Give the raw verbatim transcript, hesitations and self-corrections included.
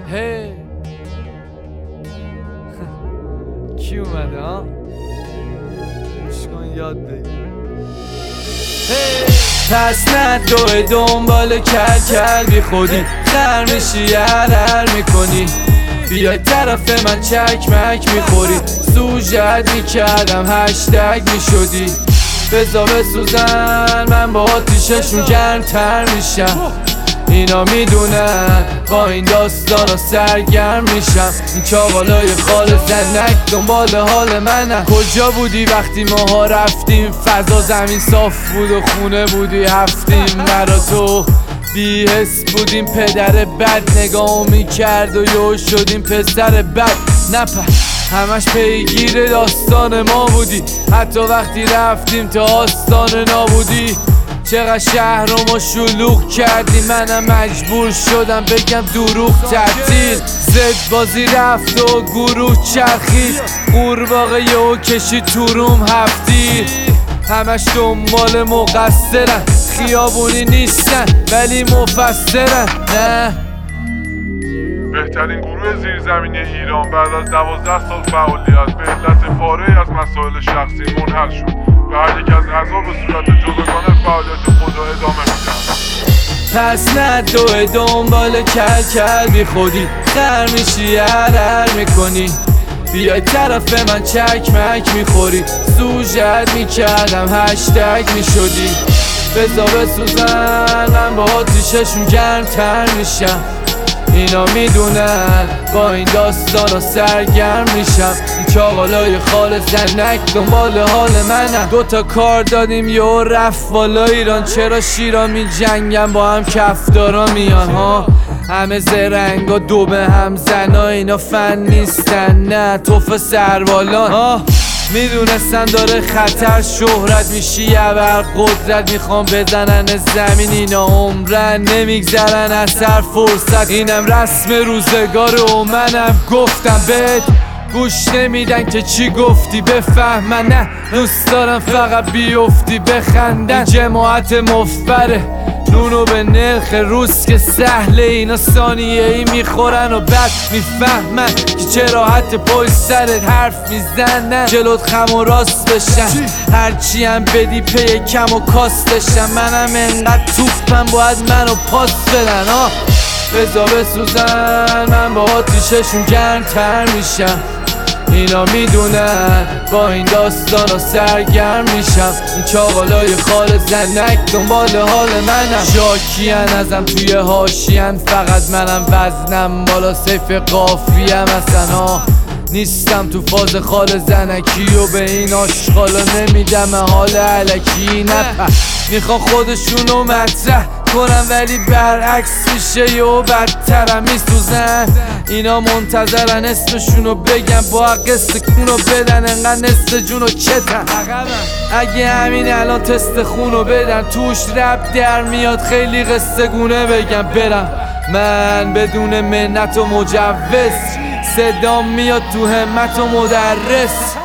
هی کی اومده ها؟ گوش یاد بگیر. پس نه دوی دنبال کل کل بی خودی خر میشی هر میکنی بیای طرف من چکمک میخوری سوژت میکردم هشتگ میشدی بزا بسوزن من با آتیششون گرمتر میشم اینا میدونن با این داستانا سرگرم میشم این چاقالای خال زنک دنبال حال منن کجا بودی وقتی ماها رفتیم فضا زمین صاف بود و خونه بودی هفتیم مرا تو بی حس بودیم پدر بد نگاه میکرد و یو شدیم پسر بد نپه همش پیگیر داستان ما بودی حتی وقتی رفتیم تا آستان نابودی چقدر شهر رو ما شلوغ کردی منم مجبور شدم بگم دروغ تعطیل زد بازی رفت و گروه چرخید قورباغه یهو کشید تو روم هفتی همش دنبال مقصرن خیابونی نیستن ولی مفسرن نه بهترین گروه زیرزمینی ایران بعد از دوازده سال فعالیت به علت پاره‌ای از مسائل شخصی منحل شد و هر یک از اعضا به صورت جداگانه فعالیت خود را ادامه میدن. پس نه دوی دنبال کل کل بی خودی خر میشی هر هر میکنی بیای طرف من چکمک میخوری سوژت میکردم هشتگ میشدی بزا بسوزن من با آتیششون گرمتر میشم اینا میدونن با این داستانا سرگرم میشم این چاقالای خال زنک دنبال حال منم دوتا کار دادیم یه رفت والا ایران چرا شیرا می جنگم با هم کفدارا میان ها همه زرنگ و دو به هم زنا اینا فن نیستن نه توف سروالان ها میدونستن داره خطر شهرت میشی ابر قدرت میخوام بزنن زمین اینا عمرن نمیگذرن اثر فرصت اینم رسم روزگار و منم گفتم بهت گوش نمیدن که چی گفتی بفهمن نه دوست دارم فقط بیفتی بخندن این جماعت مفبره نونو به نرخ روز که سهله اینا ثانیه ای میخورن و بعد میفهمن که چرا حتی پای سرت حرف میزنن جلوت خم و راست بشن هرچی هم بدی پی کم و کاستشن منم انقدر توپم باید منو پاس بدن ها بزا بسوزن من با آتیششون گرمتر میشم اینا میدونن با این داستانا سرگرم میشم این چاقالای خال زنک دنبال حال منم شاکین ازم توی حاشیه‌ن فقط منم وزنم بالا سیف قافیه اصلا ها نیستم تو فاز خال زنکی و به این آشغالا نمیدم حال علکی نپه میخوان خودشونو مطرح کنم ولی برعکس میشه یهو بدترم میسوزن اینا منتظرن اسمشونو بگم با قصه کونو بدن انقدر نصف جونو چتن اگه همین الان تست خونو بدن توش رب در میاد خیلی قصه گونه بگم برم من بدون منت و مجوز صدام میاد تو همت و مدرس